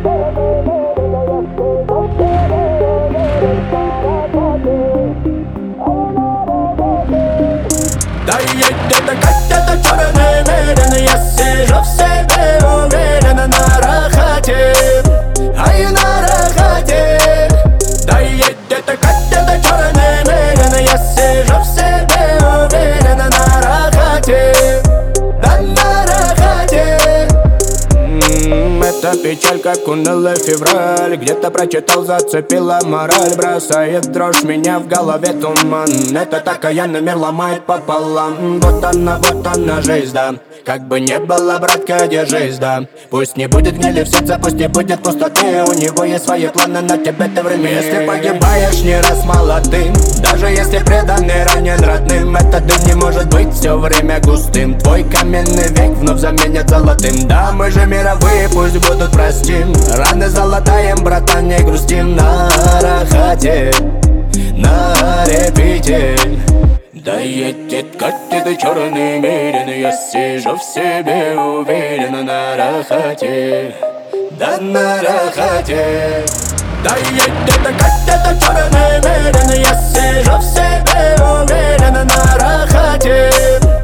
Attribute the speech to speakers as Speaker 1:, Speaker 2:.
Speaker 1: Да едет где-то черный мерин, я сижу в себе уверенно на рахате, ай на рахате. Да едет где-то черный мерин, я сижу в себе уверенно на рахате, да на рахате. Это печаль, как унылый февраль. Где-то прочитал, зацепила мораль. Бросает дрожь, меня в голове туман. Это окаянный мир ломает пополам. Вот она жизнь, да. Как бы не было, братка, держись, да. Пусть не будет гнили в сердце, пусть не будет пустоты. У него есть свои планы на тебе, ты время. Если погибаешь не раз молодым, даже если преданный ранен родным, этот дым не может быть все время густым. Твой каменный век вновь заменят золотым. Да, мы же мировые, пусть будут простим. Раны залатаем, братан, не грустим. На рахате, на репите. Да едет, катит черный мерин, я сижу в себе уверенно на рахате, да на рахате. Да едет, катит черный мерин, я сижу в себе уверенно на рахате.